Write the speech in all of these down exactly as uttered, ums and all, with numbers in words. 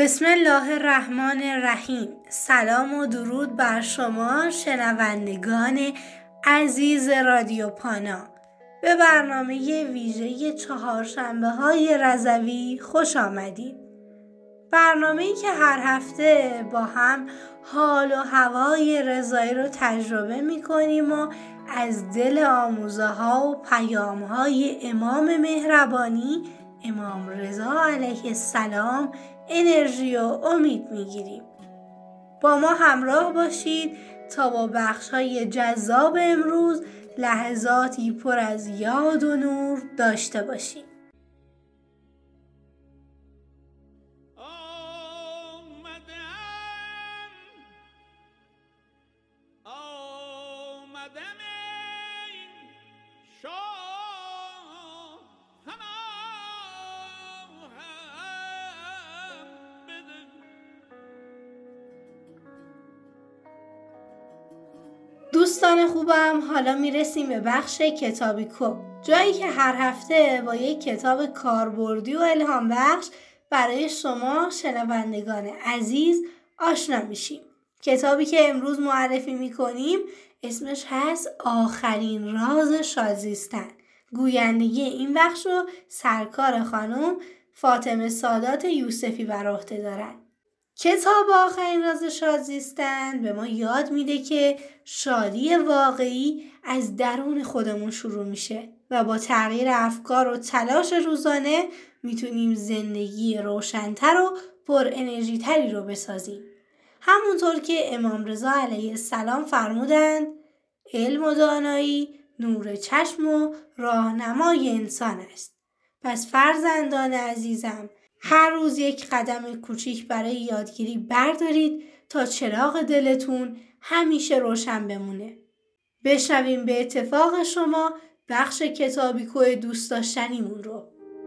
بسم الله الرحمن الرحیم. سلام و درود بر شما شنوندگان عزیز رادیو پانا. به برنامه ویژه چهارشنبه های رضوی خوش آمدید. برنامه‌ای که هر هفته با هم حال و هوای رضایی رو تجربه می‌کنیم و از دل آموزه‌ها و پیام‌های امام مهربانی امام رضا علیه السلام انرژی و امید می‌گیریم. با ما همراه باشید تا با بخش‌های جذاب امروز لحظاتی پر از یاد و نور داشته باشیم. دوستان خوبم، حالا میرسیم به بخش کتابی کو، جایی که هر هفته با یک کتاب کاربردی و الهام بخش برای شما شنوندگان عزیز آشنا میشیم. کتابی که امروز معرفی میکنیم اسمش هست آخرین راز شادزیستن. گویندگی این بخش رو سرکار خانم فاطمه سادات یوسفی بر عهده دارن. کتاب آخرین راز شادزیستن به ما یاد میده که شادی واقعی از درون خودمون شروع میشه و با تغییر افکار و تلاش روزانه میتونیم زندگی روشن‌تر و پر انرژی تری رو بسازیم. همونطور که امام رضا علیه السلام فرمودند علم و دانایی نور چشم و راهنمای انسان است. پس فرزندان عزیزم، هر روز یک قدم کوچیک برای یادگیری بردارید تا چراغ دلتون همیشه روشن بمونه. بشنویم به اتفاق شما بخش کتابی کو دوست داشتنیمون رو.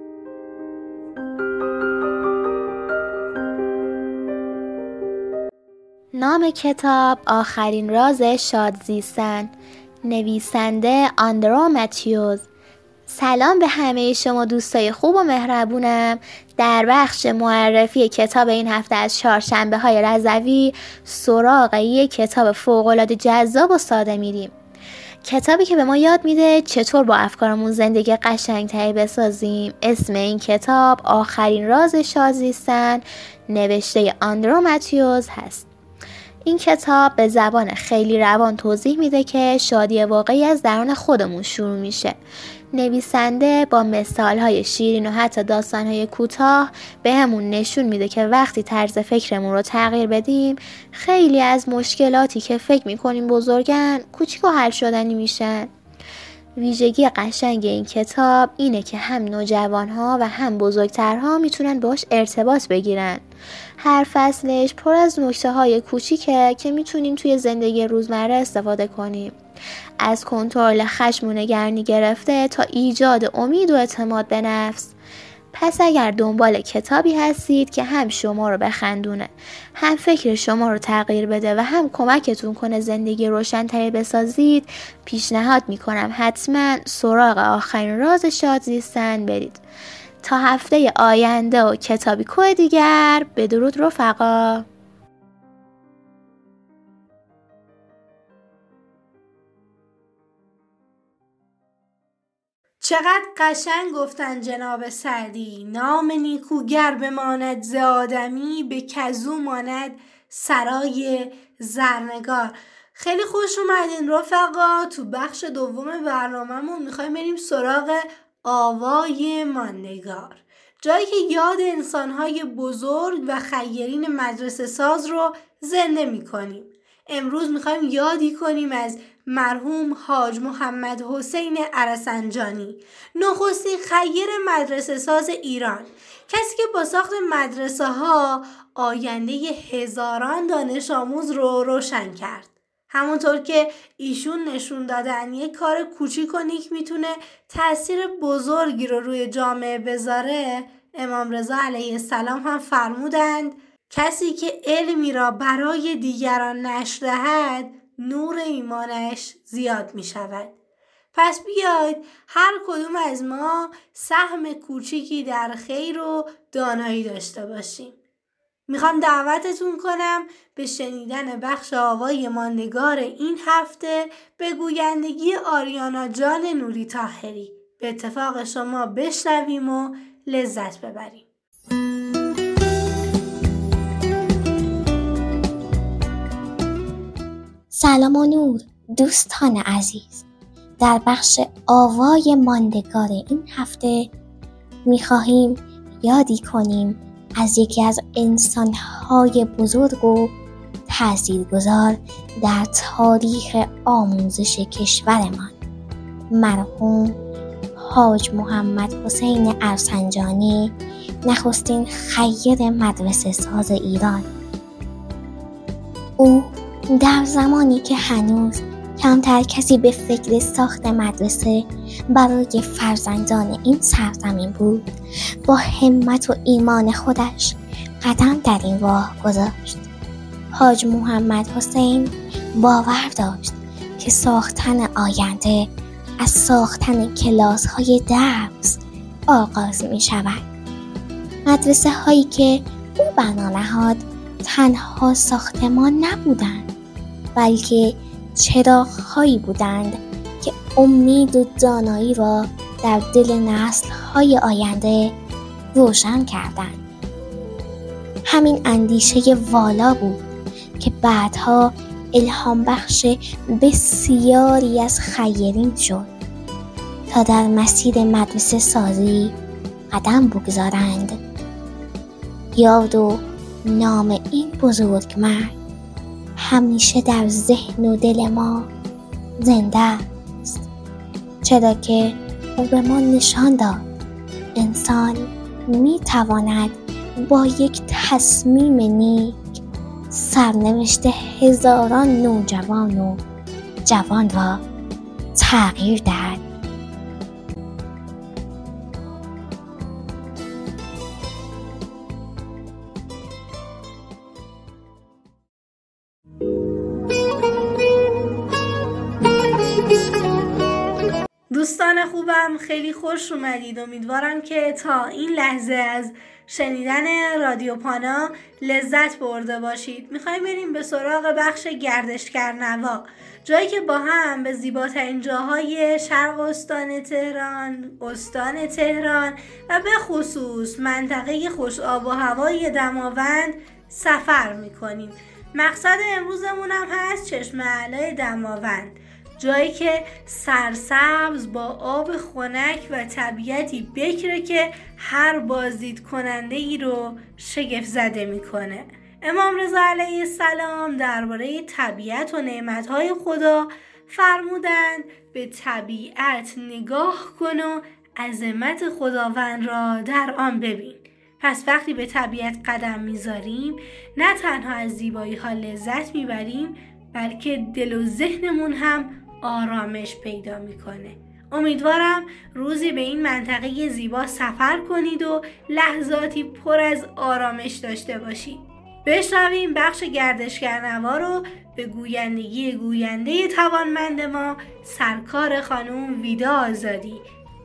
نام کتاب آخرین راز شادزیستن، نویسنده آندرو متیوس. سلام به همه شما دوستای خوب و مهربونم. در بخش معرفی کتاب این هفته از چهارشنبه های رضوی سراغ یک کتاب فوق‌العاده جذاب و ساده میریم. کتابی که به ما یاد میده چطور با افکارمون زندگی قشنگتری بسازیم. اسم این کتاب آخرین راز شادزیستن نوشته آندرو متیوس هست. این کتاب به زبان خیلی روان توضیح میده که شادی واقعی از درون خودمون شروع میشه. نویسنده با مثالهای شیرین و حتی داستانهای کوتاه به همون نشون میده که وقتی طرز فکرمون رو تغییر بدیم خیلی از مشکلاتی که فکر میکنیم بزرگن کوچیک و حل شدنی میشن. ویژگی قشنگ این کتاب اینه که هم نوجوانها و هم بزرگترها میتونن باش ارتباط بگیرن. هر فصلش پر از نکته‌های کوچیکه که میتونیم توی زندگی روزمره استفاده کنیم. از کنترل خشم و نگرانی گرفته تا ایجاد امید و اعتماد به نفس. پس اگر دنبال کتابی هستید که هم شما رو بخندونه، هم فکر شما رو تغییر بده و هم کمکتون کنه زندگی روشن‌تری بسازید، پیشنهاد میکنم حتما سراغ آخرین راز شادزیستن برید. تا هفته آینده و کتابی کو دیگر، بدرود رفقا. چقدر قشنگ گفتن جناب سعدی. نام نیکوگر بماند ز آدمی، به کزو ماند سرای زرنگار. خیلی خوش اومدین رفقا. تو بخش دوم برنامه‌مون میخوایم بریم سراغ آوای ماندگار، جایی که یاد انسان‌های بزرگ و خیرین مدرسه ساز رو زنده می‌کنیم. امروز می‌خوایم یادی کنیم از مرحوم حاج محمد حسین ارسنجانی، نخستین خیر مدرسه ساز ایران، کسی که با ساخت مدرسه ها آینده هزاران دانش آموز رو روشن کرد. همونطور که ایشون نشون دادن یک کار کوچیک و نیک میتونه تأثیر بزرگی رو روی جامعه بذاره، امام رضا علیه السلام هم فرمودند کسی که علمی را برای دیگران نشر دهد نور ایمانش زیاد می شود. پس بیاید هر کدوم از ما سهم کوچیکی در خیر و دانایی داشته باشیم. میخوام دعوتتون کنم به شنیدن بخش آوای ماندگار این هفته به گویندگی آریانا جان نوری طاهری. به اتفاق شما بشنویم و لذت ببریم. سلام و نور دوستان عزیز. در بخش آوای ماندگار این هفته میخواهیم یادی کنیم از یکی از انسان‌های بزرگ و تاثیرگذار در تاریخ آموزش کشورمان، مرحوم حاج محمد حسین ارسنجانی، نخستین خیر مدرسه ساز ایران. او در زمانی که هنوز کمتر کسی به فکر ساخت مدرسه برای فرزندان این سرزمین بود، با همت و ایمان خودش قدم در این راه گذاشت. حاج محمد حسین باور داشت که ساختن آینده از ساختن کلاس‌های درس آغاز می شود. مدرسه هایی که او بنا نهاد تنها ساختمان نبودند، بلکه چراغ‌هایی بودند که امید و دانایی را در دل نسل‌های آینده روشن کردند. همین اندیشه والا بود که بعدها الهام بخش بسیاری از خیرین شد تا در مسیر مدرسه سازی قدم بگذارند. یاد و نام این بزرگمرد همیشه در ذهن و دل ما زنده است، چرا که او به ما نشان داد انسان می تواند با یک تصمیم نیک سرنوشت هزاران نوجوان و جوان را تغییر دهد. دوستان خوبم، خیلی خوش اومدید. امیدوارم که تا این لحظه از شنیدن رادیو پانا لذت برده باشید. میخوایم بریم به سراغ بخش گردشگر نوا، جایی که با هم به زیباترین جاهای شرق استان تهران، استان تهران و به خصوص منطقه خوش آب و هوای دماوند سفر میکنیم. مقصد امروزمون هم هست چشمه علای دماوند، جایی که سرسبز با آب خنک و طبیعتی بکره که هر بازدید کننده ای رو شگفت زده میکنه. امام رضا علیه السلام درباره طبیعت و نعمتهای خدا فرمودند به طبیعت نگاه کن و عظمت خداوند را در آن ببین. پس وقتی به طبیعت قدم میذاریم نه تنها از زیبایی ها لذت میبریم، بلکه دل و ذهنمون هم آرامش پیدا میکنه. امیدوارم روزی به این منطقه زیبا سفر کنید و لحظاتی پر از آرامش داشته باشید. بشنویم بخش گردشگر نوا رو به گویندگی گوینده توانمند ما، سرکار خانم ویدا آزادی.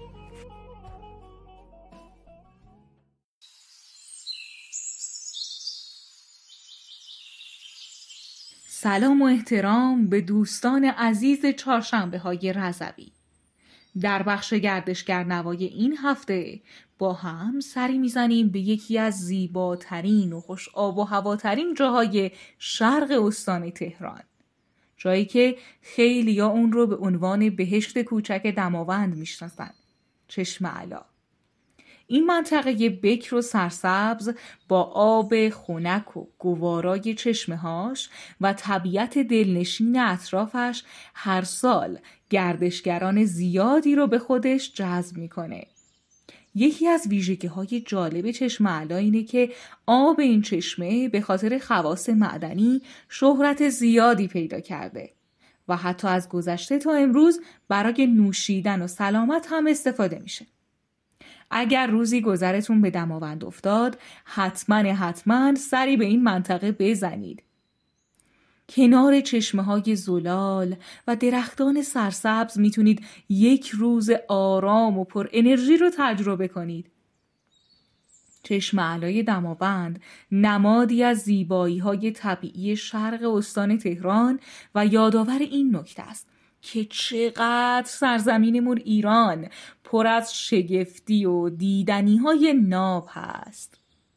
سلام و احترام به دوستان عزیز چهارشنبه های رضوی. در بخش گردشگر نوای این هفته با هم سری میزنیم به یکی از زیباترین و خوش آب و هواترین جاهای شرق استان تهران، جایی که خیلیا اون رو به عنوان بهشت کوچک دماوند میشناسن، چشمه علا. این منطقه بکر و سرسبز با آب خنک و گوارای چشمه‌هاش و طبیعت دلنشین اطرافش هر سال گردشگران زیادی رو به خودش جذب میکنه. یکی از ویژگی‌های جالب چشمه علا اینه که آب این چشمه به خاطر خواص معدنی شهرت زیادی پیدا کرده و حتی از گذشته تا امروز برای نوشیدن و سلامت هم استفاده میشه. اگر روزی گذرتون به دماوند افتاد، حتما حتما سری به این منطقه بزنید. کنار چشمه های زلال و درختان سرسبز میتونید یک روز آرام و پر انرژی رو تجربه کنید. چشم علای دماوند نمادی از زیبایی‌های طبیعی شرق استان تهران و یادآور این نکته است که چقدر سرزمینمون ایران پر از شگفتی و دیدنی‌های ناب هست.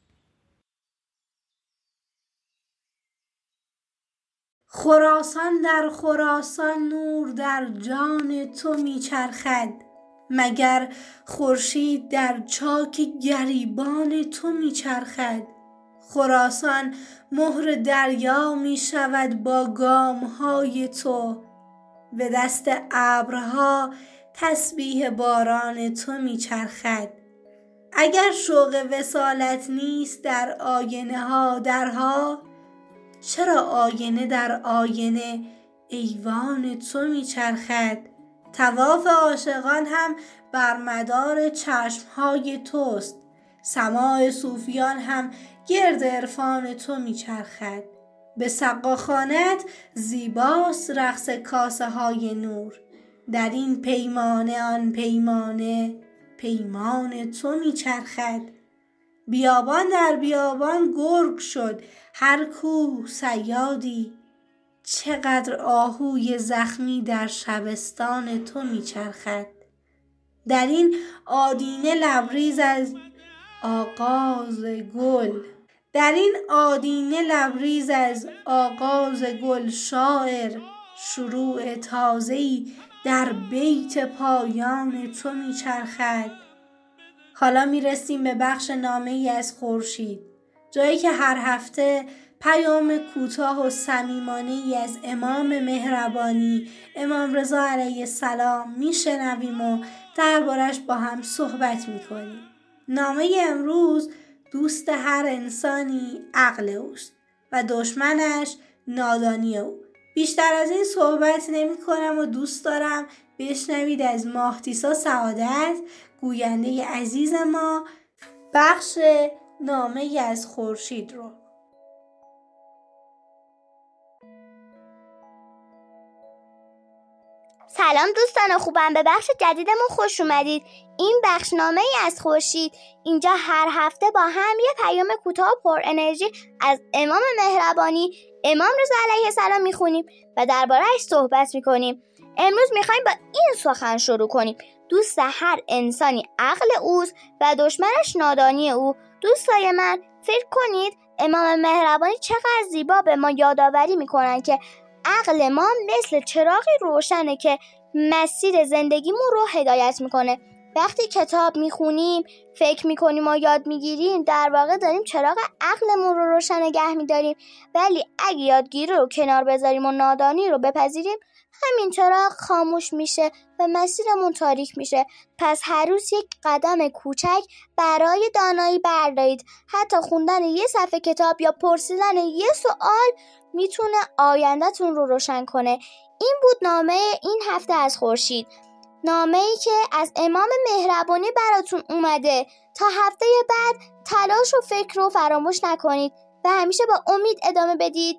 خراسان در خراسان نور در جان تو میچرخد، مگر خورشید در چاک گریبان تو میچرخد. خراسان مهر دریا میشود با گامهای تو، به دست ابرها تسبیح باران تو میچرخد. اگر شوق وصالت نیست در آینه ها درها، چرا آینه در آینه ایوان تو میچرخد. طواف عاشقان هم بر مدار چشمهای توست، سماع صوفیان هم گرد عرفان تو میچرخد. به سقاخانت زیباست رقص کاسه های نور، در این پیمانه آن پیمانه پیمان تو میچرخد. بیابان در بیابان گرگ شد هر کو صیادی، چقدر آهوی زخمی در شبستان تو میچرخد. در این آدینه لبریز از آغاز گل در این آدینه لبریز از آغاز گل شاعر شروع تازه‌ای در بیت پایان تو میچرخد. حالا میرسیم به بخش نامه‌ای از خورشید، جایی که هر هفته پیام کوتاه و صمیمانه‌ای از امام مهربانی امام رضا علیه السلام میشنویم و دربارش با هم صحبت میکنیم. نامه امروز دوست هر انسانی عقل اوست و دشمنش نادانی او. بیشتر از این صحبت نمی کنم و دوست دارم بشنوید از ماهتیسا سعادت، گوینده عزیز ما، بخش نامه از خورشید رو. سلام دوستان خوبم، به بخش جدیدمون خوش اومدید. این بخش نامه ای از خورشید. اینجا هر هفته با هم یه پیام کوتاه و پر انرژی از امام مهربانی امام رضا علیه السلام میخونیم و درباره‌اش صحبت میکنیم. امروز میخوایم با این سخن شروع کنیم: دوست هر انسانی عقل اوست و دشمنش نادانی او. دوستای من، فکر کنید امام مهربانی چقدر زیبا به ما یادآوری میکنن که عقل ما مثل چراغی روشنه که مسیر زندگیمون رو هدایت میکنه. وقتی کتاب میخونیم، فکر میکنیم و یاد میگیریم، در واقع داریم چراغ عقلمون رو روشن نگه میداریم. ولی اگه یادگیری رو کنار بذاریم و نادانی رو بپذیریم، همین چراغ خاموش میشه و مسیرمون تاریک میشه. پس هر روز یک قدم کوچک برای دانایی بردارید. حتی خوندن یه صفحه کتاب یا پرسیدن یه سوال میتونه آینده‌تون رو روشن کنه. این بود نامه این هفته از خورشید، نامه‌ای که از امام مهربانی براتون اومده. تا هفته بعد تلاش و فکر رو فراموش نکنید و همیشه با امید ادامه بدید.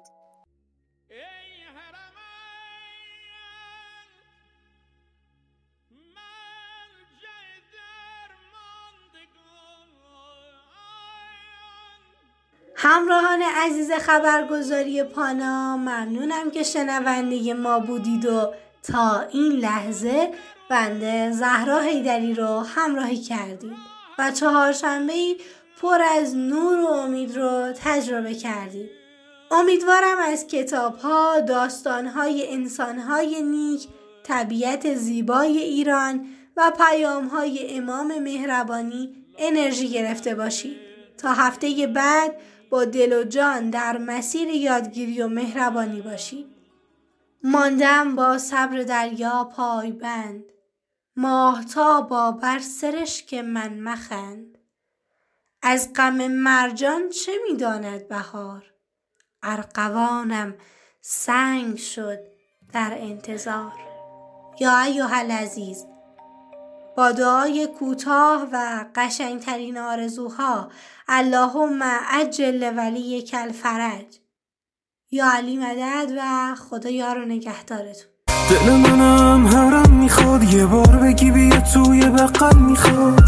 همراهان عزیز خبرگزاری پانا، ممنونم که شنونده ما بودید و تا این لحظه بنده زهرا حیدری رو همراهی کردید و چهارشنبه‌ای پر از نور و امید رو تجربه کردید. امیدوارم از کتاب‌ها، داستان‌های انسان‌های نیک، طبیعت زیبای ایران و پیام‌های امام مهربانی انرژی گرفته باشید. تا هفته بعد با دل و جان در مسیر یادگیری و مهربانی باشید. ماندم با صبر دریا پایبند، ماهتابا بر سرشک من مخند. از غم مرجان چه می‌داند بهار، ارغوانم سنگ شد در انتظار. یا ایها العزیز، با دعای کوتاه و قشنگترین آرزوها، اللهم عجل ولیک الفرج. یا علی مدد و خدا یار و نگهدارتون. دل منم هرم میخواد یه بار بگی بیا توی بغل میخواد،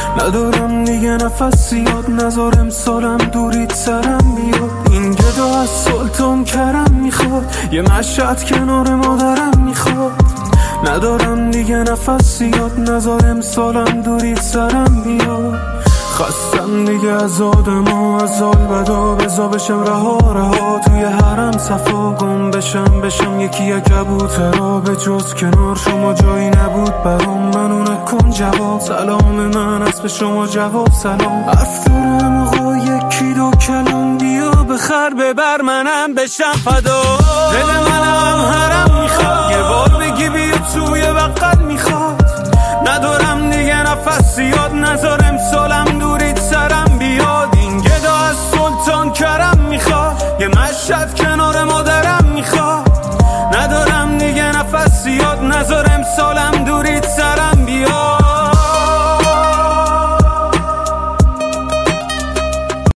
ندارم دیگه نفس زیاد، نذار امسالم دوریت سرم بیاد. این گدا از سلطان کرم میخواد، یه مشهد کنار مادرم میخواد. ندارم دیگه نفس زیاد، نذار امسالم دوریت سرم بیاد. خستم دیگه از آدم ها، از آل بدا، بزا بشم رها رها توی حرم صفا گم بشم بشم یکی یک کبوترا. به جز کنار شما جایی نبود برام، منو نکن جواب. سلام من از به شما جواب سلام. حرف دارم آقا یکی دو کلام، بیا بخر ببر منم بشم فدا. دل منم حرم میخواد، یه بار بگی بیا توی بغل میخواد. ندارم دیگه نفس زیاد، نذار امسالم دوریت سرم بیاد. این گدا از سلطان کرم میخواد، یه مشهد کنار مادرم میخواد. ندارم دیگه نفس زیاد، نذار امسالم